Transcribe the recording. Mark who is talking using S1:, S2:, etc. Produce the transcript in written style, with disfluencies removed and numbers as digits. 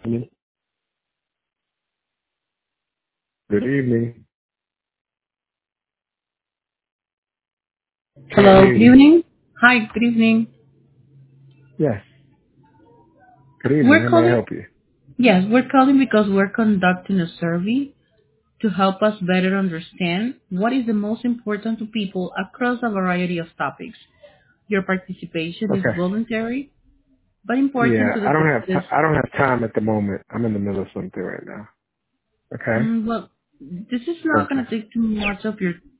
S1: Good evening. Can't
S2: Hello,
S1: hear
S2: good
S1: you.
S2: evening. Hi, good evening.
S1: Yes. Good evening.
S2: We're
S1: How may I
S2: calling,
S1: help you?
S2: yes, we're calling because we're conducting a survey to help us better understand what is the most important to people across a variety of topics. Your participation is
S1: Okay.
S2: voluntary, but important
S1: Yeah,
S2: to the process.
S1: I don't have time at the moment. I'm in the middle of something right now. Okay.
S2: Well, this is not going
S1: Okay.
S2: to take too much of your